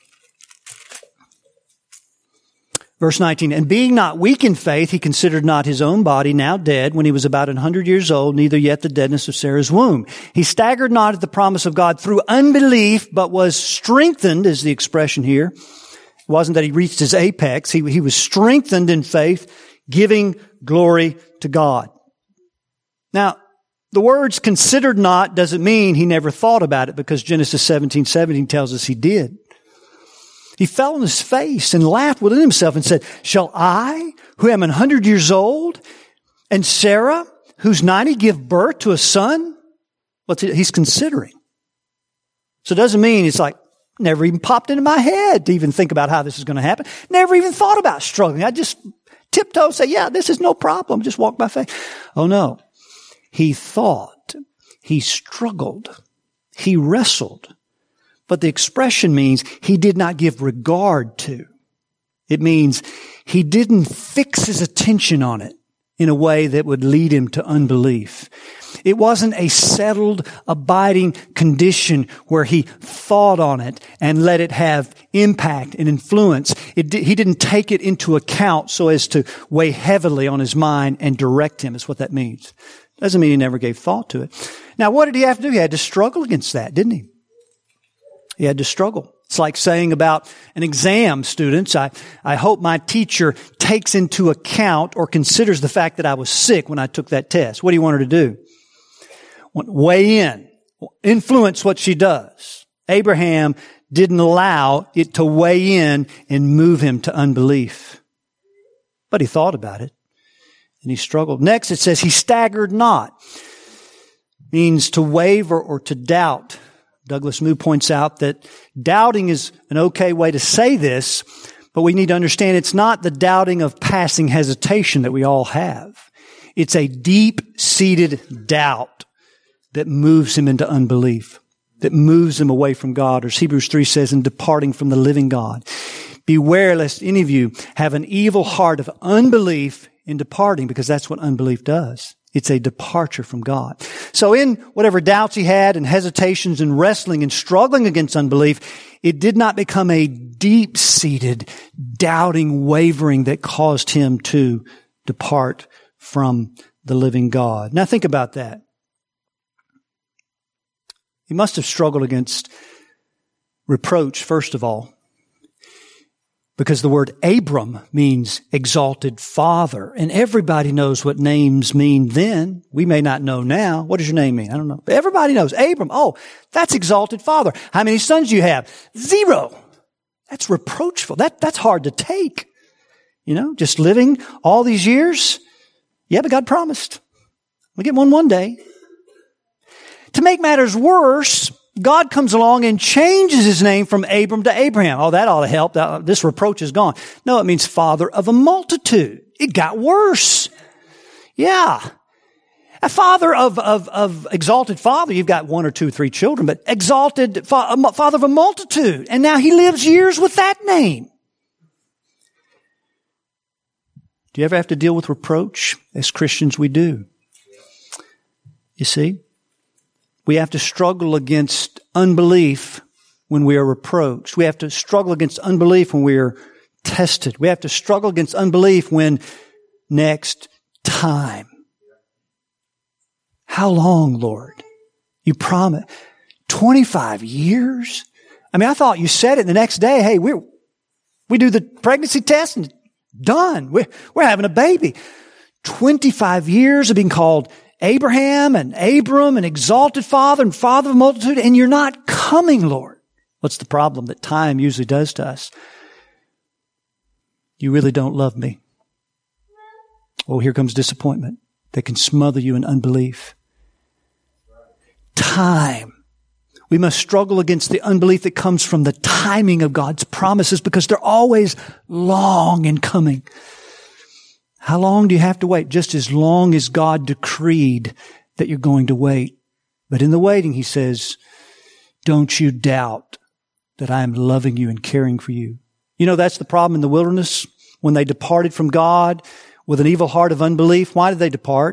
Verse nineteen, and being not weak in faith, he considered not his own body now dead when he was about an hundred years old, neither yet the deadness of Sarah's womb. He staggered not at the promise of God through unbelief, but was strengthened, is the expression here. It wasn't that he reached his apex. He, he was strengthened in faith, giving glory to God. Now, The words considered not doesn't mean he never thought about it, because Genesis seventeen seventeen tells us he did. He fell on his face and laughed within himself and said, shall I, who am an hundred years old, and Sarah, who's ninety, give birth to a son? What's it? He's considering. So it doesn't mean it's like, never even popped into my head to even think about how this is going to happen. Never even thought about struggling. I just tiptoe say, yeah, this is no problem. Just walk by faith. Oh no. He thought. He struggled. He wrestled. But the expression means he did not give regard to. It means he didn't fix his attention on it in a way that would lead him to unbelief. It wasn't a settled, abiding condition where he thought on it and let it have impact and influence. It, he didn't take it into account so as to weigh heavily on his mind and direct him, is what that means. Doesn't mean he never gave thought to it. Now, what did he have to do? He had to struggle against that, didn't he? He had to struggle. It's like saying about an exam, students, I, I hope my teacher takes into account or considers the fact that I was sick when I took that test. What do you want her to do? Weigh in, influence what she does. Abraham didn't allow it to weigh in and move him to unbelief. But he thought about it and he struggled. Next, it says he staggered not. Means to waver or to doubt. Douglas Moo points out that doubting is an okay way to say this, but we need to understand it's not the doubting of passing hesitation that we all have. It's a deep-seated doubt that moves him into unbelief, that moves him away from God, or as Hebrews three says, in departing from the living God. Beware lest any of you have an evil heart of unbelief in departing, because that's what unbelief does. It's a departure from God. So in whatever doubts he had and hesitations and wrestling and struggling against unbelief, it did not become a deep-seated doubting, wavering that caused him to depart from the living God. Now think about that. He must have struggled against reproach, first of all, because the word Abram means exalted father. And everybody knows what names mean then. We may not know now. What does your name mean? I don't know. But everybody knows. Abram, oh, that's exalted father. How many sons do you have? Zero. That's reproachful. That, that's hard to take. You know, just living all these years. Yeah, but God promised. We'll get one one day. To make matters worse, God comes along and changes his name from Abram to Abraham. Oh, that ought to help. This reproach is gone. No, it means father of a multitude. It got worse. Yeah. A father of, of, of exalted father, you've got one or two, three children, but exalted fa- father of a multitude. And now he lives years with that name. Do you ever have to deal with reproach? As Christians, we do. You see? We have to struggle against unbelief when we are reproached. We have to struggle against unbelief when we are tested. We have to struggle against unbelief when next time. How long, Lord? You promise. twenty-five years? I mean, I thought you said it the next day. Hey, we we do the pregnancy test and done. We're, we're having a baby. twenty-five years of being called Abraham and Abram and exalted father and father of a multitude, and you're not coming, Lord. What's the problem that time usually does to us? You really don't love me. Oh, here comes disappointment that can smother you in unbelief. Time. We must struggle against the unbelief that comes from the timing of God's promises, because they're always long in coming. How long do you have to wait? Just as long as God decreed that you're going to wait. But in the waiting, he says, don't you doubt that I am loving you and caring for you. You know, that's the problem in the wilderness. When they departed from God with an evil heart of unbelief, why did they depart?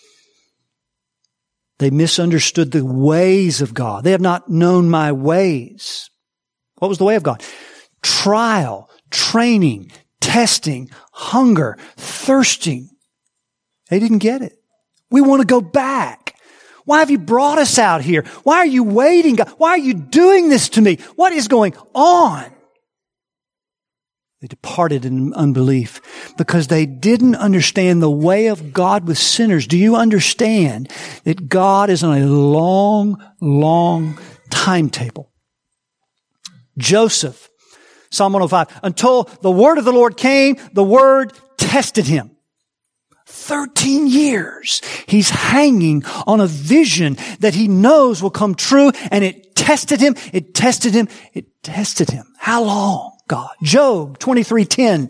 They misunderstood the ways of God. They have not known my ways. What was the way of God? Trial, training, testing, hunger, thirsting. They didn't get it. We want to go back. Why have you brought us out here? Why are you waiting? Why are you doing this to me? What is going on? They departed in unbelief because they didn't understand the way of God with sinners. Do you understand that God is on a long, long timetable? Joseph, Psalm one oh five, until the word of the Lord came, the word tested him. Thirteen years. He's hanging on a vision that he knows will come true, and it tested him, it tested him, it tested him. How long, God? Job twenty-three ten.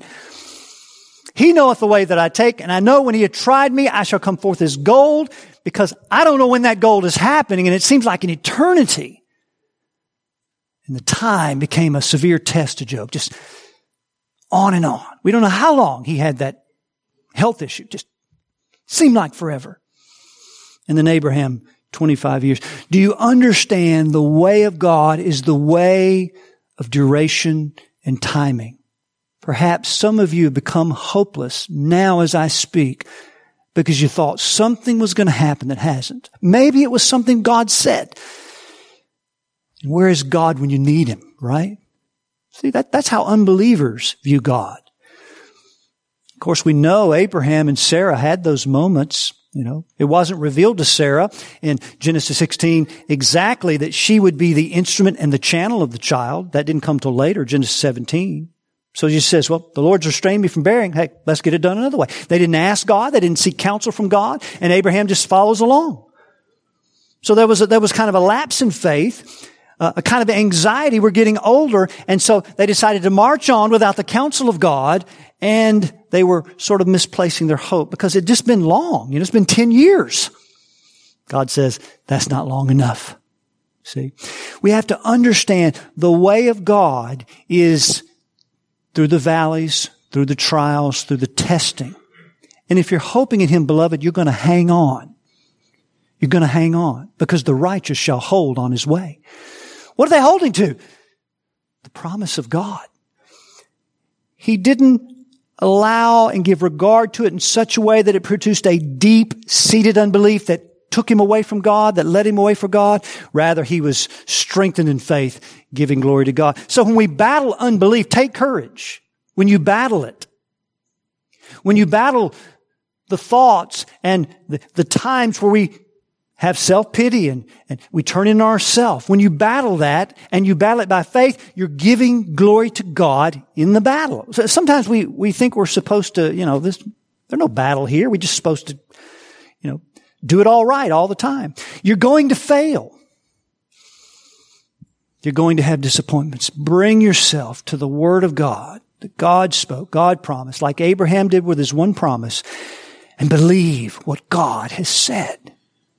He knoweth the way that I take, and I know when he had tried me, I shall come forth as gold, because I don't know when that gold is happening, and it seems like an eternity. And the time became a severe test to Job, just on and on. We don't know how long he had that health issue. Just seemed like forever. And then Abraham, twenty-five years. Do you understand the way of God is the way of duration and timing? Perhaps some of you have become hopeless now as I speak because you thought something was going to happen that hasn't. Maybe it was something God said. Where is God when you need Him, right? See, that, that's how unbelievers view God. Of course, we know Abraham and Sarah had those moments. You know, it wasn't revealed to Sarah in Genesis sixteen exactly that she would be the instrument and the channel of the child. That didn't come till later, Genesis seventeen. So she says, well, the Lord's restrained me from bearing. Hey, let's get it done another way. They didn't ask God. They didn't seek counsel from God. And Abraham just follows along. So there was a, there was kind of a lapse in faith. Uh, a kind of anxiety. We're getting older. And so they decided to march on without the counsel of God. And they were sort of misplacing their hope because it'd just been long. You know, it's been ten years. God says, that's not long enough. See, we have to understand the way of God is through the valleys, through the trials, through the testing. And if you're hoping in Him, beloved, you're going to hang on. You're going to hang on because the righteous shall hold on His way. What are they holding to? The promise of God. He didn't allow and give regard to it in such a way that it produced a deep-seated unbelief that took him away from God, that led him away from God. Rather, he was strengthened in faith, giving glory to God. So when we battle unbelief, take courage. When you battle it, when you battle the thoughts and the, the times where we have self-pity and, and we turn in ourselves. When you battle that and you battle it by faith, you're giving glory to God in the battle. So sometimes we, we think we're supposed to, you know, this, there's no battle here. We're just supposed to, you know, do it all right all the time. You're going to fail. You're going to have disappointments. Bring yourself to the Word of God that God spoke, God promised, like Abraham did with his one promise, and believe what God has said.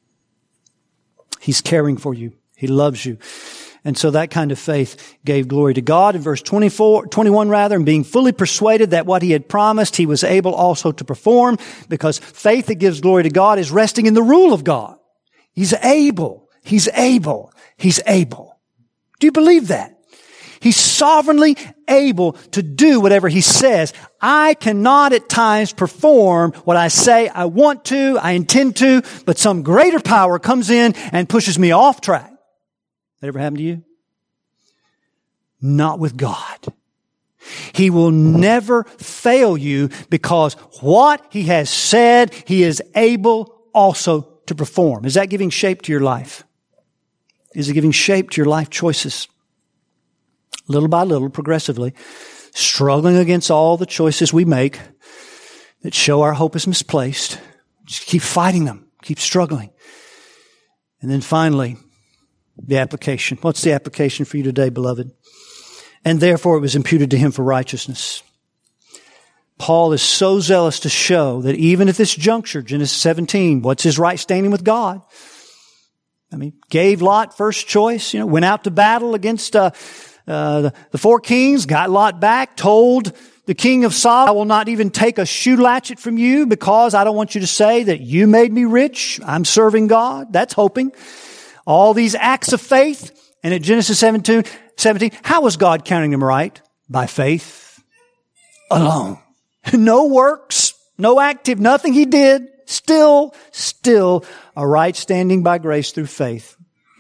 He's caring for you. He loves you. And so that kind of faith gave glory to God. In verse twenty-four, twenty-one rather, and being fully persuaded that what He had promised, He was able also to perform, because faith that gives glory to God is resting in the rule of God. He's able. He's able. He's able. Do you believe that? He's sovereignly able to do whatever He says. I cannot at times perform what I say I want to, I intend to, but some greater power comes in and pushes me off track. That ever happened to you? Not with God. He will never fail you because what He has said, He is able also to perform. Is that giving shape to your life? Is it giving shape to your life choices? Little by little, progressively, struggling against all the choices we make that show our hope is misplaced. Just keep fighting them. Keep struggling. And then finally, the application. What's the application for you today, beloved? And therefore it was imputed to him for righteousness. Paul is so zealous to show that even at this juncture, Genesis seventeen, what's his right standing with God? I mean, gave Lot first choice, you know, went out to battle against uh, uh, the, the four kings, got Lot back, told the king of Sodom, I will not even take a shoe latchet from you because I don't want you to say that you made me rich. I'm serving God. That's hoping. All these acts of faith. And at Genesis seventeen, seventeen, how was God counting them right? By faith alone. No works, no active, nothing he did. Still, still a right standing by grace through faith.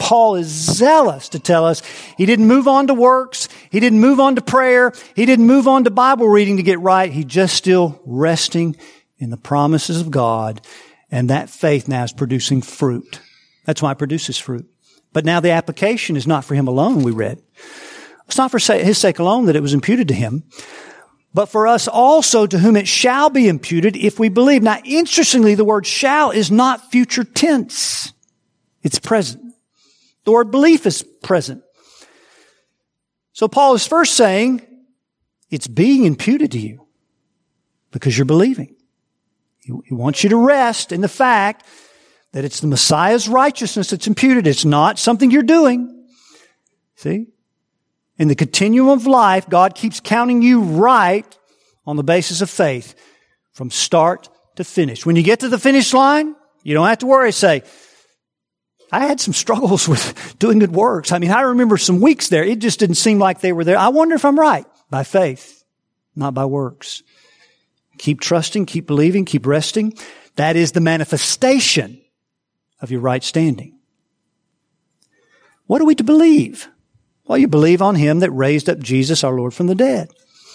Paul is zealous to tell us he didn't move on to works. He didn't move on to prayer. He didn't move on to Bible reading to get right. He's just still resting in the promises of God. And that faith now is producing fruit. That's why it produces fruit. But now the application is not for him alone, we read. It's not for his sake alone that it was imputed to him, but for us also to whom it shall be imputed if we believe. Now, interestingly, the word shall is not future tense. It's present. The word belief is present. So Paul is first saying it's being imputed to you because you're believing. He wants you to rest in the fact that it's the Messiah's righteousness that's imputed. It's not something you're doing. See? In the continuum of life, God keeps counting you right on the basis of faith from start to finish. When you get to the finish line, you don't have to worry. Say, I had some struggles with doing good works. I mean, I remember some weeks there. It just didn't seem like they were there. I wonder if I'm right. By faith, not by works. Keep trusting, keep believing, keep resting. That is the manifestation of your right standing. What are we to believe? Well, you believe on Him that raised up Jesus, our Lord, from the dead.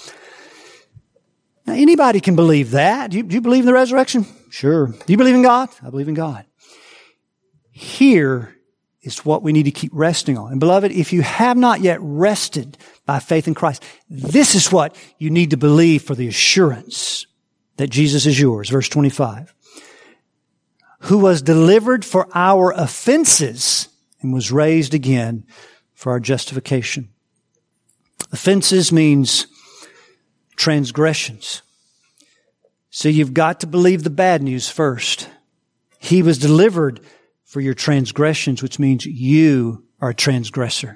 Now, anybody can believe that. Do you, do you believe in the resurrection? Sure. Do you believe in God? I believe in God. Here is what we need to keep resting on. And beloved, if you have not yet rested by faith in Christ, this is what you need to believe for the assurance that Jesus is yours. Verse twenty-five. Who was delivered for our offenses and was raised again for our justification. Offenses means transgressions. So you've got to believe the bad news first. He was delivered for your transgressions, which means you are a transgressor.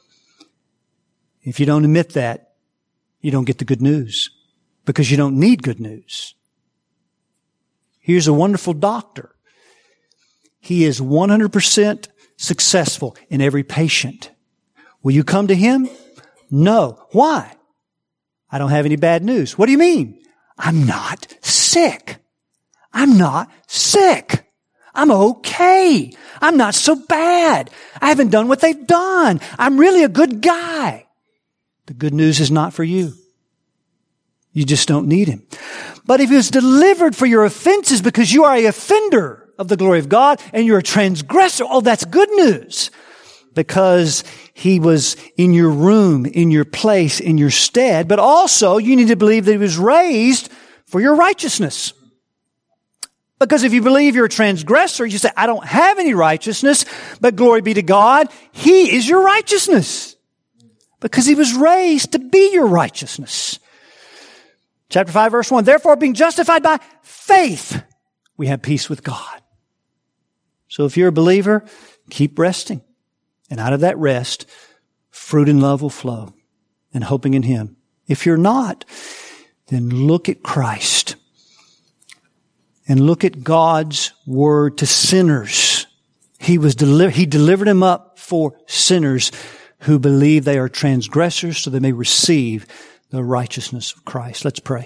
If you don't admit that, you don't get the good news because you don't need good news. Here's a wonderful doctor. He is one hundred percent successful in every patient. Will you come to him? No. Why? I don't have any bad news. What do you mean? I'm not sick. I'm not sick. I'm okay. I'm not so bad. I haven't done what they've done. I'm really a good guy. The good news is not for you. You just don't need him. But if he was delivered for your offenses because you are a offender of the glory of God and you're a transgressor, oh, that's good news. Because he was in your room, in your place, in your stead. But also, you need to believe that he was raised for your righteousness. Because if you believe you're a transgressor, you say, I don't have any righteousness, but glory be to God, he is your righteousness. Because he was raised to be your righteousness. Chapter five, verse one, therefore being justified by faith, we have peace with God. So if you're a believer, keep resting. And out of that rest, fruit and love will flow, and hoping in him. If you're not, then look at Christ. And look at God's word to sinners. He was deli- He delivered him up for sinners who believe they are transgressors so they may receive the righteousness of Christ. Let's pray.